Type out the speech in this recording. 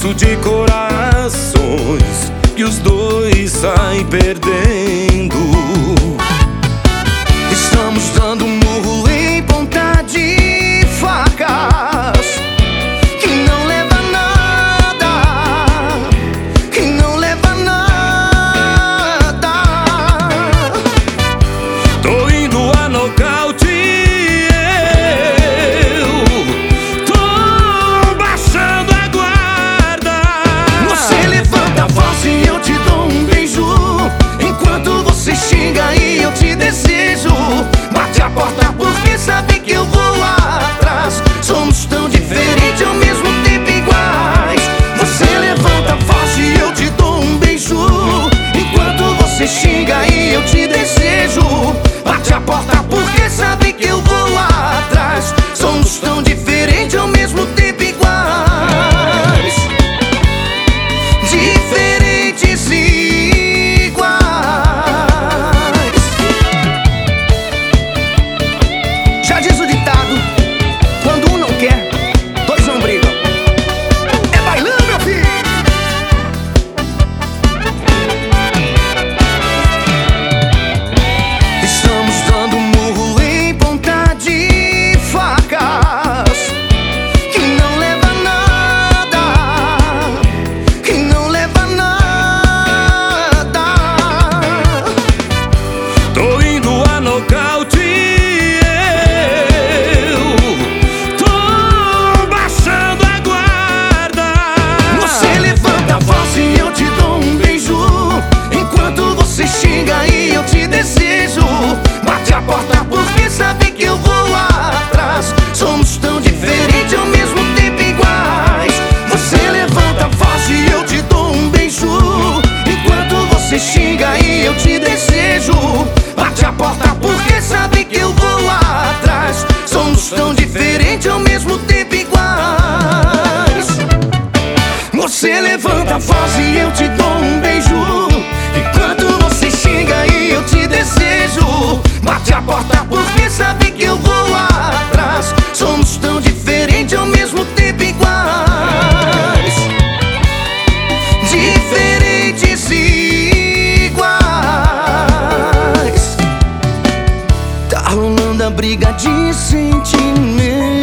conflito de corações que os dois saem perdendo. Estamos dando um murro em ponta de facas que não leva a nada, que não leva a nada. Tô indo a nocaute, eu tô baixando a guarda. Você levanta a voz e eu te dou um beijo, enquanto você xinga e eu te desejo. Bate a porta porque sabe que eu vou atrás. Somos tão diferentes ao mesmo tempo iguais. Você levanta a voz e eu te dou um beijo, enquanto você xinga e eu te desejo. Bate a porta porque sabe que eu vou atrás. Somos tão diferentes ao mesmo tempo iguais. Diferentes e iguais. Já diz o ditado: quando um não quer, dois não brigam. É bailando, meu filho! Estamos dando um murro em ponta de facas Que não leva a nada, que não leva a nada. Tô indo a nocaute, eu tô baixando a guarda. Você levanta a voz e eu te dou um beijo, enquanto você xinga e eu te desejo. Bate a porta porque sabe que eu vou atrás. Somos tão diferentes ao mesmo tempo iguais. Você levanta a voz e eu te dou um beijo, enquanto você xinga e eu te desejo. Bate a porta porque sabe que eu vou atrás. Somos tão diferentes ao mesmo tempo iguais. Você levanta a voz e eu te dou um beijo, enquanto você xinga e eu te desejo. Bate a porta porque sabe que eu vou atrás. Somos tão diferentes ao mesmo tempo iguais. Diferentes e iguais. Tá rolando a briga de sentimento.